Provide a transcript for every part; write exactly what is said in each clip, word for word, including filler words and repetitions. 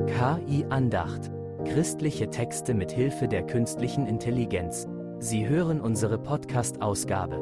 K I-Andacht. Christliche Texte mit Hilfe der künstlichen Intelligenz. Sie hören unsere Podcast-Ausgabe.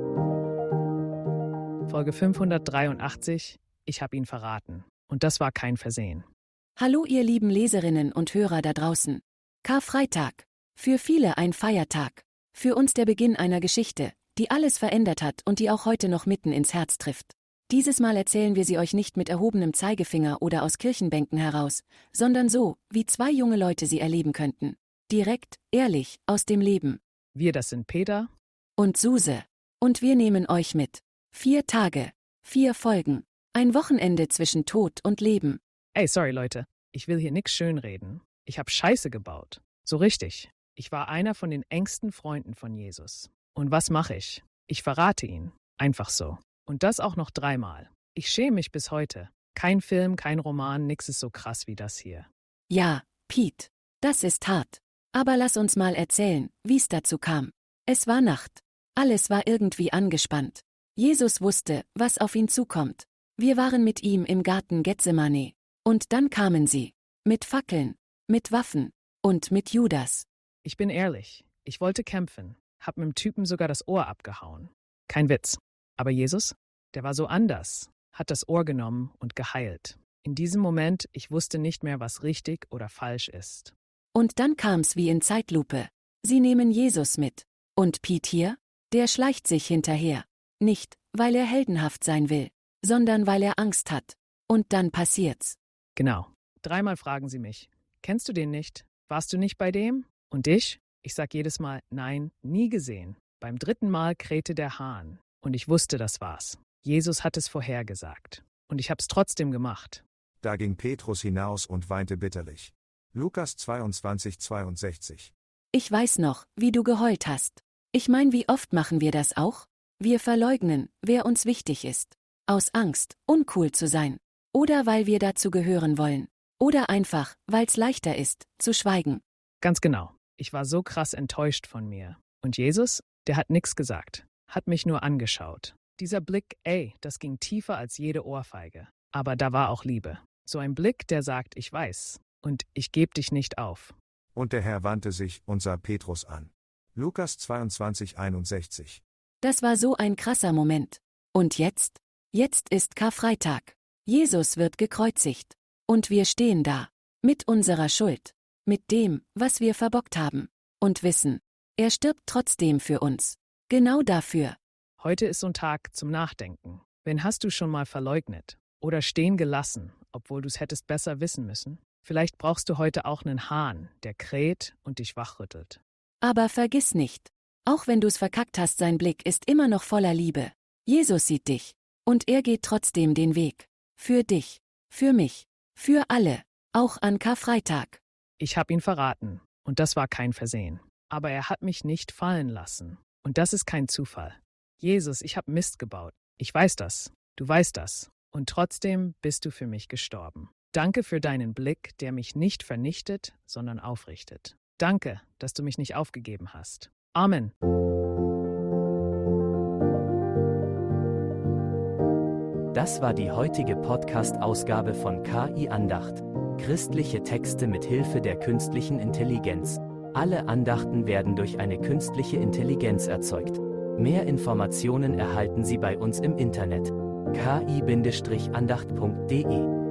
Folge fünfhundertdreiundachtzig. Ich habe ihn verraten. Und das war kein Versehen. Hallo ihr lieben Leserinnen und Hörer da draußen. Karfreitag. Für viele ein Feiertag. Für uns der Beginn einer Geschichte, die alles verändert hat und die auch heute noch mitten ins Herz trifft. Dieses Mal erzählen wir sie euch nicht mit erhobenem Zeigefinger oder aus Kirchenbänken heraus, sondern so, wie zwei junge Leute sie erleben könnten. Direkt, ehrlich, aus dem Leben. Wir, das sind Peter Und Suse. Und wir nehmen euch mit. Vier Tage. Vier Folgen. Ein Wochenende zwischen Tod und Leben. Ey, sorry Leute, ich will hier nix schönreden. Ich hab Scheiße gebaut. So richtig. Ich war einer von den engsten Freunden von Jesus. Und was mache ich? Ich verrate ihn. Einfach so. Und das auch noch dreimal. Ich schäme mich bis heute. Kein Film, kein Roman, nix ist so krass wie das hier. Ja, Pete. Das ist hart. Aber lass uns mal erzählen, wie es dazu kam. Es war Nacht. Alles war irgendwie angespannt. Jesus wusste, was auf ihn zukommt. Wir waren mit ihm im Garten Gethsemane. Und dann kamen sie. Mit Fackeln, mit Waffen und mit Judas. Ich bin ehrlich. Ich wollte kämpfen. Hab mit dem Typen sogar das Ohr abgehauen. Kein Witz. Aber Jesus, der war so anders, hat das Ohr genommen und geheilt. In diesem Moment, ich wusste nicht mehr, was richtig oder falsch ist. Und dann kam's wie in Zeitlupe. Sie nehmen Jesus mit. Und Pete hier? Der schleicht sich hinterher. Nicht, weil er heldenhaft sein will, sondern weil er Angst hat. Und dann passiert's. Genau. Dreimal fragen sie mich, kennst du den nicht? Warst du nicht bei dem? Und ich? Ich sag jedes Mal, nein, nie gesehen. Beim dritten Mal krähte der Hahn. Und ich wusste, das war's. Jesus hat es vorhergesagt. Und ich hab's trotzdem gemacht. Da ging Petrus hinaus und weinte bitterlich. Lukas zweiundzwanzig, zweiundsechzig. Ich weiß noch, wie du geheult hast. Ich mein, wie oft machen wir das auch? Wir verleugnen, wer uns wichtig ist. Aus Angst, uncool zu sein. Oder weil wir dazu gehören wollen. Oder einfach, weil's leichter ist, zu schweigen. Ganz genau. Ich war so krass enttäuscht von mir. Und Jesus, der hat nix gesagt. Hat mich nur angeschaut. Dieser Blick, ey, das ging tiefer als jede Ohrfeige. Aber da war auch Liebe. So ein Blick, der sagt, ich weiß. Und ich geb dich nicht auf. Und der Herr wandte sich und sah Petrus an. Lukas zweiundzwanzig, einundsechzig. Das war so ein krasser Moment. Und jetzt? Jetzt ist Karfreitag. Jesus wird gekreuzigt. Und wir stehen da. Mit unserer Schuld. Mit dem, was wir verbockt haben. Und wissen, er stirbt trotzdem für uns. Genau dafür. Heute ist so ein Tag zum Nachdenken. Wen hast du schon mal verleugnet? Oder stehen gelassen, obwohl du es hättest besser wissen müssen? Vielleicht brauchst du heute auch einen Hahn, der kräht und dich wachrüttelt. Aber vergiss nicht, auch wenn du's verkackt hast, sein Blick ist immer noch voller Liebe. Jesus sieht dich. Und er geht trotzdem den Weg. Für dich. Für mich. Für alle. Auch an Karfreitag. Ich hab ihn verraten. Und das war kein Versehen. Aber er hat mich nicht fallen lassen. Und das ist kein Zufall. Jesus, ich hab Mist gebaut. Ich weiß das. Du weißt das. Und trotzdem bist du für mich gestorben. Danke für deinen Blick, der mich nicht vernichtet, sondern aufrichtet. Danke, dass du mich nicht aufgegeben hast. Amen. Das war die heutige Podcast-Ausgabe von K I-Andacht. Christliche Texte mit Hilfe der künstlichen Intelligenz. Alle Andachten werden durch eine künstliche Intelligenz erzeugt. Mehr Informationen erhalten Sie bei uns im Internet. k i Bindestrich andacht punkt de